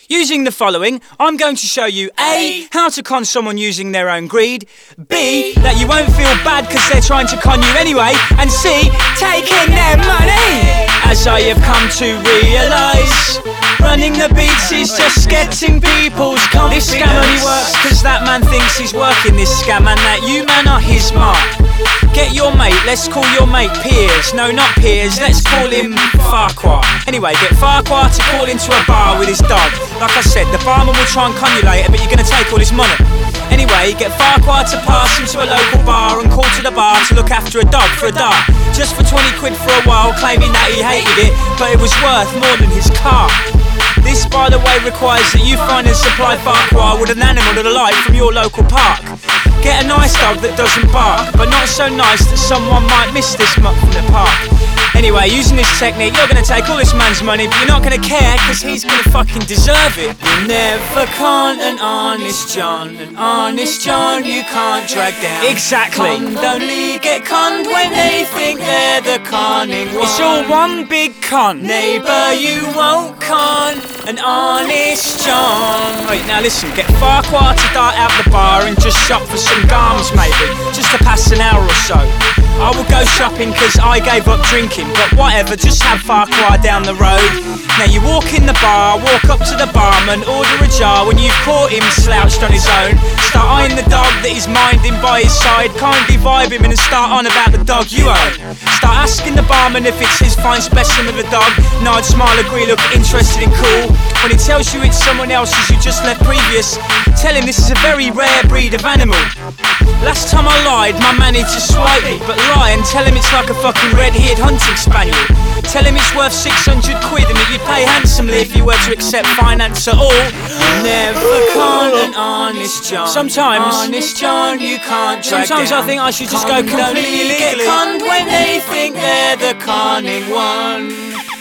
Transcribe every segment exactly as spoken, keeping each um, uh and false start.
Using the following, I'm going to show you A. How to con someone using their own greed, B. That you won't feel bad because they're trying to con you anyway, and C. Taking their money. As I have come to realise, running the beats is just getting people's confidence. This scam only works because that man thinks he's working this scam and that you man are his mark. Get your mate, let's call your mate Piers. No, not Piers, let's call him Farquhar. Anyway, get Farquhar to call into a bar with his dog. Like I said, the barman will try and con you later, but you're going to take all his money. Anyway, get Farquhar to pass him to a local bar and call to the bar to look after a dog for a dart. Just for twenty quid for a while, claiming that he hated it, but it was worth more than his car. This, by the way, requires that you find and supply Farquhar with an animal that alive from your local park. Get a nice dog that doesn't bark, but not so nice that someone might miss this mutt from the park. Anyway, using this technique, you're going to take all this man's money, but you're not going to care because he's going to fucking deserve it. You never con an honest John, an honest John you can't drag down. Exactly. Conned only get conned when they think they're the conning one. It's all one big con. Neighbour, you won't con an honest John. Wait, now listen, get Farquhar to dart out the bar and just shop for some gums maybe, just to pass an hour or so. I will go shopping cause I gave up drinking, but whatever, just have Farquhar down the road. Now you walk in the bar, walk up to the barman, order a jar. When you've caught him slouched on his own, start eyeing the dog that he's minding by his side. Kindly vibe him in and start on about the dog you own. Start asking the barman if it's his fine specimen of a dog. Nod, smile, agree, look interested and cool. When he tells you it's someone else's you just left previous, tell him this is a very rare breed of animal. Last time I lied, my man managed to swipe me, but lie and tell him it's like a fucking red-haired hunting spaniel. Tell him it's worth six hundred quid and that you'd pay handsomely if you were to accept finance at all. Never con an honest John. Sometimes, honest John, you can't drag Sometimes down. I think I should just go completely illegally. Get conned when they think they're the conning one.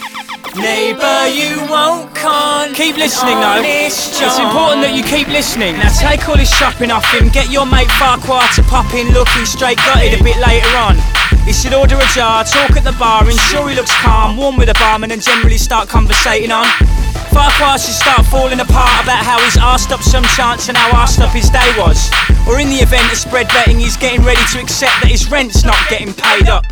Neighbour, you won't con. Keep listening though, it's important that you keep listening. Now take all his shopping off him, get your mate Farquhar to pop in looking straight gutted a bit later on. He should order a jar, talk at the bar, ensure he looks calm, warm with the barman and generally start conversating on. Farquhar should start falling apart about how he's arsed up some chance and how arsed up his day was. Or in the event of spread betting, he's getting ready to accept that his rent's not getting paid up.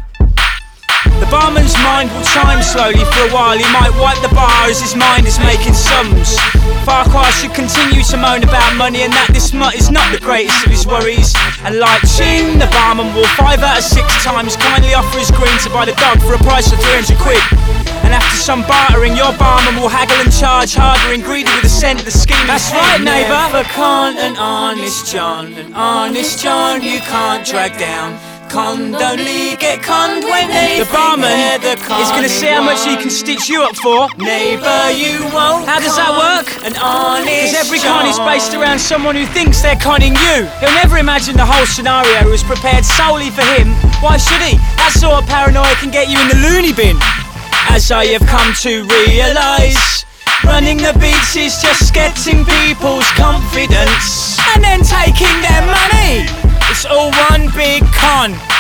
The barman's mind will chime slowly for a while. He might wipe the bar as his mind is making sums. Farquhar should continue to moan about money and that this mutt is not the greatest of his worries. And like ching, the barman will five out of six times kindly offer his green to buy the dog for a price of three hundred quid. And after some bartering, your barman will haggle and charge harder and greedy with a cent the scheme. That's right, neighbour. Never con an honest John, an honest John you can't drag down. Conned only get conned when they the barman the is going to see how much he can stitch you up for. Neighbour, you won't. How does that work? An honest Because every con is based around someone who thinks they're conning you. He'll never imagine the whole scenario was prepared solely for him. Why should he? That sort of paranoia can get you in the loony bin. As I have come to realise, running the beats is just getting people's confidence and then taking their money. It's all one big con.